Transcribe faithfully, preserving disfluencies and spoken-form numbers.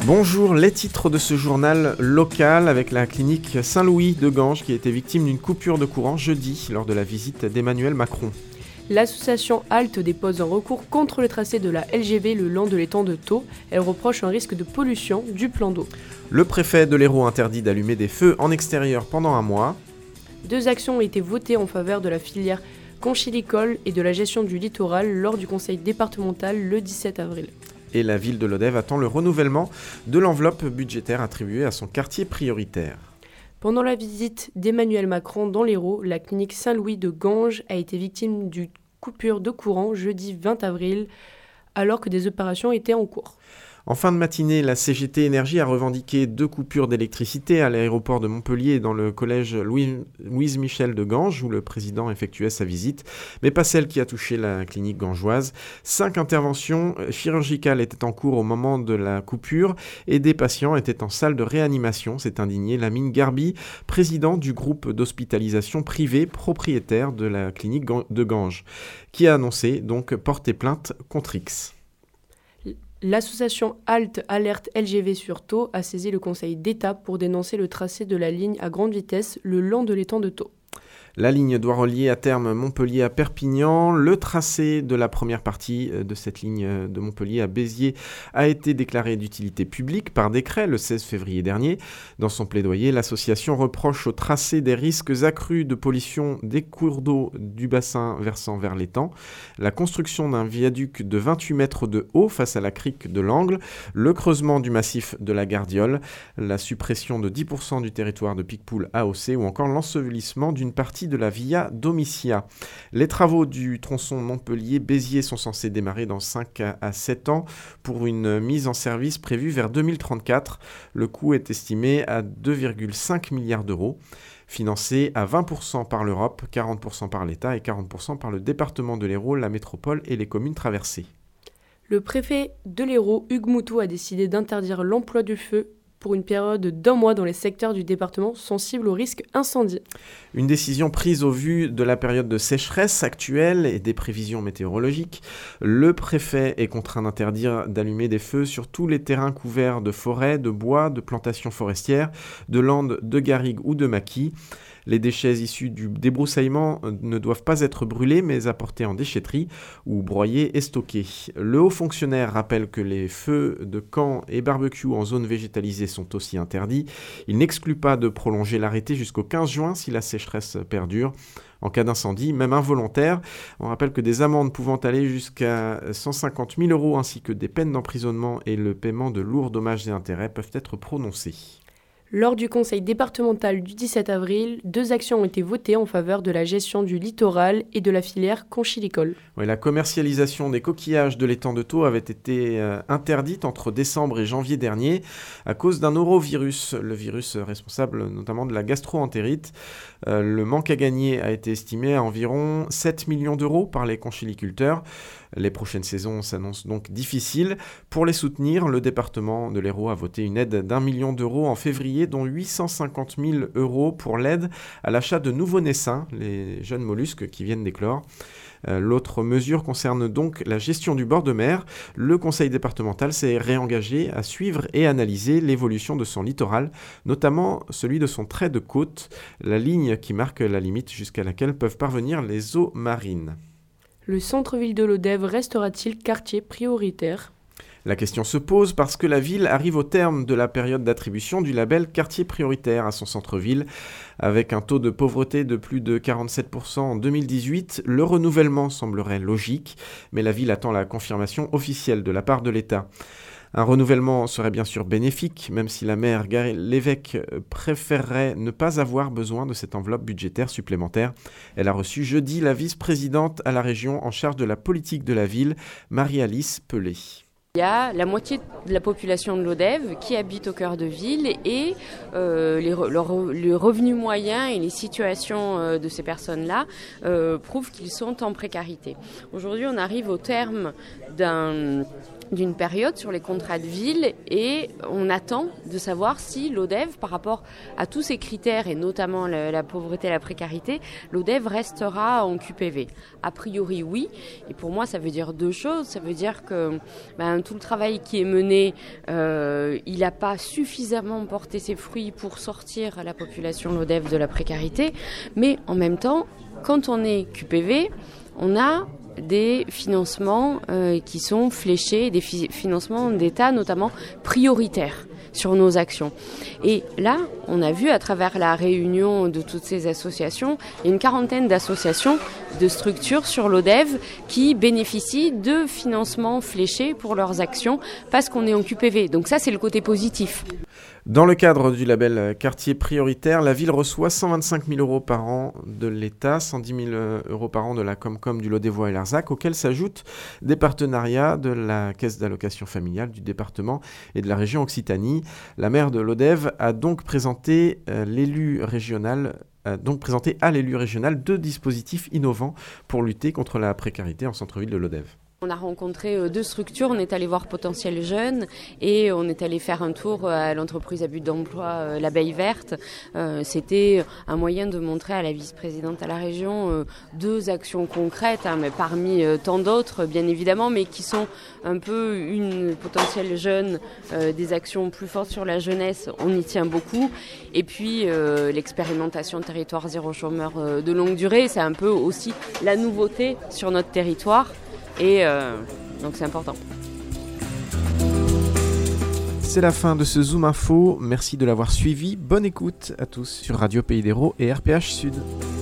Bonjour, les titres de ce journal local avec la clinique Saint-Louis de Ganges qui a été victime d'une coupure de courant jeudi lors de la visite d'Emmanuel Macron. L'association Halte dépose un recours contre le tracé de la L G V le long de l'étang de Thau. Elle reproche un risque de pollution du plan d'eau. Le préfet de l'Hérault interdit d'allumer des feux en extérieur pendant un mois. Deux actions ont été votées en faveur de la filière conchylicole et de la gestion du littoral lors du conseil départemental le dix-sept avril. Et la ville de Lodève attend le renouvellement de l'enveloppe budgétaire attribuée à son quartier prioritaire. Pendant la visite d'Emmanuel Macron dans l'Hérault, la clinique Saint-Louis de Ganges a été victime d'une coupure de courant jeudi vingt avril, alors que des opérations étaient en cours. En fin de matinée, la C G T Énergie a revendiqué deux coupures d'électricité à l'aéroport de Montpellier et dans le collège Louis, Louise Michel de Ganges, où le président effectuait sa visite, mais pas celle qui a touché la clinique gangeoise. Cinq interventions chirurgicales étaient en cours au moment de la coupure et des patients étaient en salle de réanimation, s'est indigné Lamine Garbi, président du groupe d'hospitalisation privé propriétaire de la clinique de Ganges, qui a annoncé donc porter plainte contre X. L'association Halte Alerte L G V sur Thau a saisi le Conseil d'État pour dénoncer le tracé de la ligne à grande vitesse le long de l'étang de Thau. La ligne doit relier à terme Montpellier à Perpignan. Le tracé de la première partie de cette ligne de Montpellier à Béziers a été déclaré d'utilité publique par décret le seize février dernier. Dans son plaidoyer, l'association reproche au tracé des risques accrus de pollution des cours d'eau du bassin versant vers l'étang, la construction d'un viaduc de vingt-huit mètres de haut face à la crique de l'Angle, le creusement du massif de la Gardiole, la suppression de dix pour cent du territoire de Picpoul A O C ou encore l'ensevelissement d'une partie de la Via Domitia. Les travaux du tronçon Montpellier-Béziers sont censés démarrer dans cinq à sept ans pour une mise en service prévue vers deux mille trente-quatre. Le coût est estimé à deux virgule cinq milliards d'euros, financé à vingt pour cent par l'Europe, quarante pour cent par l'État et quarante pour cent par le département de l'Hérault, la métropole et les communes traversées. Le préfet de l'Hérault, Hugues Moutou, a décidé d'interdire l'emploi du feu pour une période d'un mois dans les secteurs du département sensibles au risque incendie. Une décision prise au vu de la période de sécheresse actuelle et des prévisions météorologiques. Le préfet est contraint d'interdire d'allumer des feux sur tous les terrains couverts de forêts, de bois, de plantations forestières, de landes, de garrigues ou de maquis. Les déchets issus du débroussaillement ne doivent pas être brûlés mais apportés en déchetterie ou broyés et stockés. Le haut fonctionnaire rappelle que les feux de camp et barbecue en zone végétalisée sont aussi interdits. Il n'exclut pas de prolonger l'arrêté jusqu'au quinze juin si la sécheresse perdure. En cas d'incendie, même involontaire, on rappelle que des amendes pouvant aller jusqu'à cent cinquante mille euros ainsi que des peines d'emprisonnement et le paiement de lourds dommages et intérêts peuvent être prononcés. Lors du conseil départemental du dix-sept avril, deux actions ont été votées en faveur de la gestion du littoral et de la filière conchylicole. Oui, la commercialisation des coquillages de l'étang de Thau avait été euh, interdite entre décembre et janvier dernier à cause d'un norovirus, le virus responsable notamment de la gastro-entérite. Euh, le manque à gagner a été estimé à environ sept millions d'euros par les conchyliculteurs. Les prochaines saisons s'annoncent donc difficiles. Pour les soutenir, le département de l'Hérault a voté une aide d'un million d'euros en février, dont huit cent cinquante mille euros pour l'aide à l'achat de nouveaux naissins, les jeunes mollusques qui viennent d'éclore. Euh, l'autre mesure concerne donc la gestion du bord de mer. Le conseil départemental s'est réengagé à suivre et analyser l'évolution de son littoral, notamment celui de son trait de côte, la ligne qui marque la limite jusqu'à laquelle peuvent parvenir les eaux marines. Le centre-ville de Lodève restera-t-il quartier prioritaire ? La question se pose parce que la ville arrive au terme de la période d'attribution du label quartier prioritaire à son centre-ville. Avec un taux de pauvreté de plus de quarante-sept pour cent en deux mille dix-huit, le renouvellement semblerait logique, mais la ville attend la confirmation officielle de la part de l'État. Un renouvellement serait bien sûr bénéfique, même si la maire Gary Lévesque préférerait ne pas avoir besoin de cette enveloppe budgétaire supplémentaire. Elle a reçu jeudi la vice-présidente à la région en charge de la politique de la ville, Marie-Alice Pelé. Il y a la moitié de la population de Lodève qui habite au cœur de ville et euh, les, re, leur, le revenu moyen et les situations euh, de ces personnes-là euh, prouvent qu'ils sont en précarité. Aujourd'hui, on arrive au terme d'un d'une période sur les contrats de ville et on attend de savoir si l'ODEV, par rapport à tous ces critères et notamment la, la pauvreté et la précarité, l'ODEV restera en Q P V. A priori oui, et pour moi ça veut dire deux choses. Ça veut dire que ben, tout le travail qui est mené, euh, il n'a pas suffisamment porté ses fruits pour sortir la population l'ODEV de la précarité, mais en même temps, quand on est Q P V, on a des financements euh, qui sont fléchés, des fi- financements d'État notamment prioritaires sur nos actions. Et là, on a vu à travers la réunion de toutes ces associations, il y a une quarantaine d'associations, de structures sur l'ODEV qui bénéficient de financements fléchés pour leurs actions parce qu'on est en Q P V. Donc ça, c'est le côté positif. Dans le cadre du label quartier prioritaire, la ville reçoit cent vingt-cinq mille euros par an de l'État, cent dix mille euros par an de la Comcom du Lot-des-Voies et l'Arzac, auxquels s'ajoutent des partenariats de la Caisse d'allocation familiale du département et de la région Occitanie. La maire de l'ODEV a donc présenté euh, l'élu régional a donc présenté à l'élu régional deux dispositifs innovants pour lutter contre la précarité en centre-ville de l'ODEV. On a rencontré deux structures, on est allé voir Potentiel Jeunes et on est allé faire un tour à l'entreprise à but d'emploi L'Abeille Verte. Euh, c'était un moyen de montrer à la vice-présidente à la région euh, deux actions concrètes, hein, mais parmi euh, tant d'autres bien évidemment, mais qui sont un peu une Potentiel Jeunes, euh, des actions plus fortes sur la jeunesse, on y tient beaucoup. Et puis euh, l'expérimentation territoire zéro chômeur euh, de longue durée, c'est un peu aussi la nouveauté sur notre territoire. Et euh, donc c'est important. C'est la fin de ce Zoom Info. Merci de l'avoir suivi. Bonne écoute à tous sur Radio Pays d'Hérault et R P H Sud.